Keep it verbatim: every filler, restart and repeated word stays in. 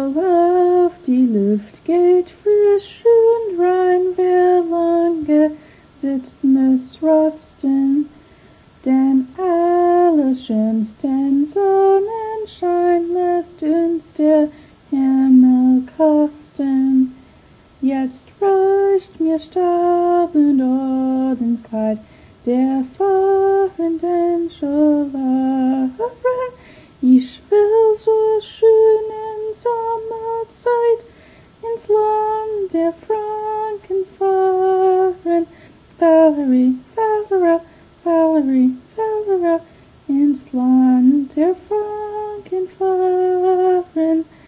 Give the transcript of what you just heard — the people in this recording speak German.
worauf die Luft geht frisch und rein, wer lange sitzt, muss rosten, denn allerschönsten Sonnenschein lässt uns der Himmel kosten. Jetzt reicht mir Stab und Ordenskeit der fahrenden Schule.